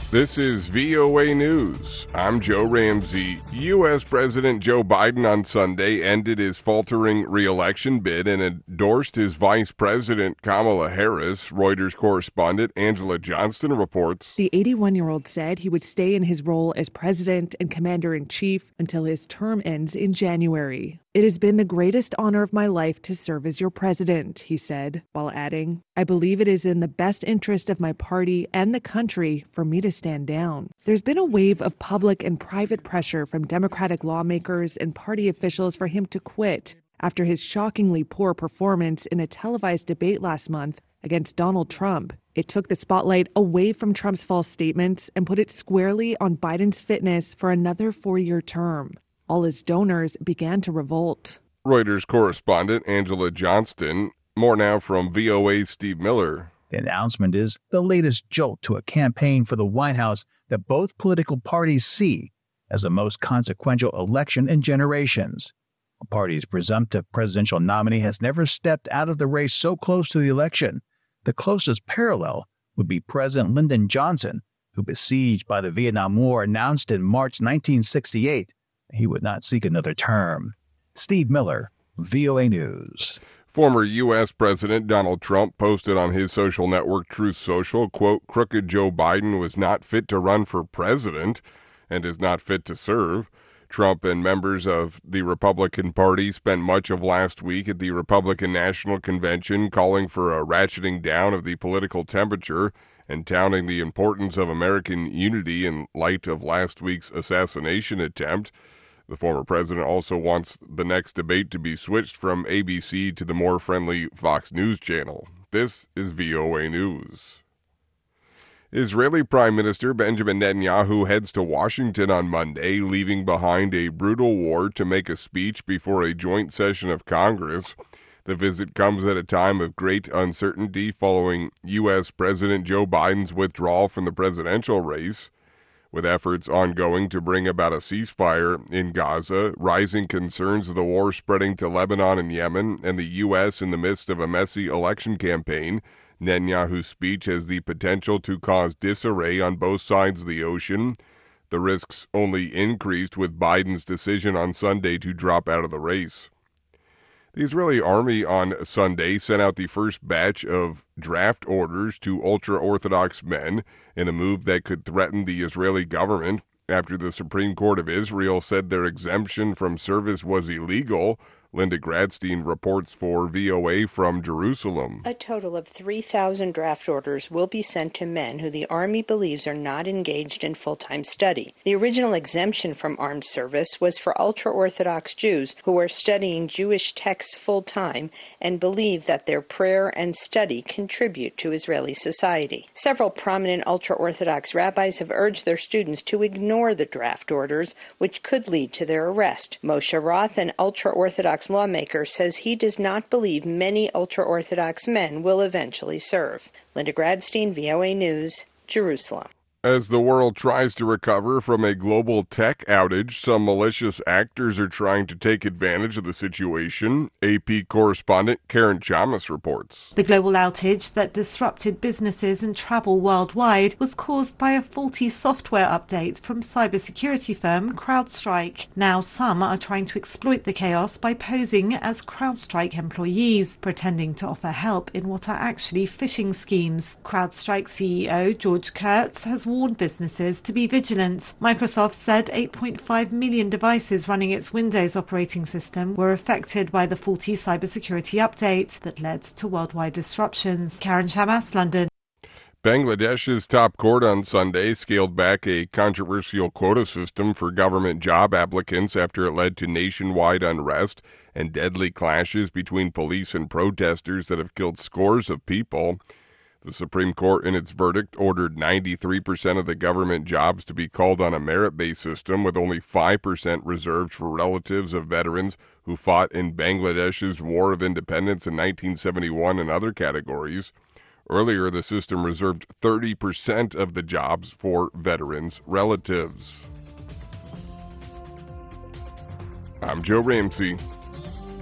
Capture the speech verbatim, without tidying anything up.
This is V O A News. I'm Joe Ramsey. U S. President Joe Biden on Sunday ended his faltering re-election bid and endorsed his Vice President Kamala Harris. Reuters correspondent Angela Johnston reports. The eighty-one-year-old said he would stay in his role as president and commander-in-chief until his term ends in January. "It has been the greatest honor of my life to serve as your president," he said, while adding, "I believe it is in the best interest of my party and the country for me to stand down." There's been a wave of public and private pressure from Democratic lawmakers and party officials for him to quit after his shockingly poor performance in a televised debate last month against Donald Trump. It took the spotlight away from Trump's false statements and put it squarely on Biden's fitness for another four-year term. All his donors began to revolt. Reuters correspondent Angela Johnston. More now from V O A's Steve Miller. The announcement is the latest jolt to a campaign for the White House that both political parties see as the most consequential election in generations. A party's presumptive presidential nominee has never stepped out of the race so close to the election. The closest parallel would be President Lyndon Johnson, who, besieged by the Vietnam War, announced in March nineteen sixty-eight he would not seek another term. Steve Miller, V O A News. Former U S. President Donald Trump posted on his social network Truth Social, quote, "Crooked Joe Biden was not fit to run for president and is not fit to serve." Trump and members of the Republican Party spent much of last week at the Republican National Convention calling for a ratcheting down of the political temperature and touting the importance of American unity in light of last week's assassination attempt. The former president also wants the next debate to be switched from A B C to the more friendly Fox News channel. This is V O A News. Israeli Prime Minister Benjamin Netanyahu heads to Washington on Monday, leaving behind a brutal war to make a speech before a joint session of Congress. The visit comes at a time of great uncertainty following U S. President Joe Biden's withdrawal from the presidential race. With efforts ongoing to bring about a ceasefire in Gaza, rising concerns of the war spreading to Lebanon and Yemen, and the U S in the midst of a messy election campaign, Netanyahu's speech has the potential to cause disarray on both sides of the ocean. The risks only increased with Biden's decision on Sunday to drop out of the race. The Israeli army on Sunday sent out the first batch of draft orders to ultra-Orthodox men in a move that could threaten the Israeli government after the Supreme Court of Israel said their exemption from service was illegal. Linda Gradstein reports for V O A from Jerusalem. A total of three thousand draft orders will be sent to men who the Army believes are not engaged in full-time study. The original exemption from armed service was for ultra-Orthodox Jews who are studying Jewish texts full-time and believe that their prayer and study contribute to Israeli society. Several prominent ultra-Orthodox rabbis have urged their students to ignore the draft orders, which could lead to their arrest. Moshe Roth, an ultra-Orthodox lawmaker, says he does not believe many ultra-Orthodox men will eventually serve. Linda Gradstein, V O A News, Jerusalem. As the world tries to recover from a global tech outage, some malicious actors are trying to take advantage of the situation. A P correspondent Karen Chamas reports. The global outage that disrupted businesses and travel worldwide was caused by a faulty software update from cybersecurity firm CrowdStrike. Now some are trying to exploit the chaos by posing as CrowdStrike employees, pretending to offer help in what are actually phishing schemes. CrowdStrike C E O George Kurtz has warned businesses to be vigilant. Microsoft said eight point five million devices running its Windows operating system were affected by the faulty cybersecurity update that led to worldwide disruptions. Karen Chamas, London. Bangladesh's top court on Sunday scaled back a controversial quota system for government job applicants after it led to nationwide unrest and deadly clashes between police and protesters that have killed scores of people. The Supreme Court, in its verdict, ordered ninety-three percent of the government jobs to be called on a merit-based system, with only five percent reserved for relatives of veterans who fought in Bangladesh's War of Independence in nineteen seventy-one and other categories. Earlier, the system reserved thirty percent of the jobs for veterans' relatives. I'm Joe Ramsey.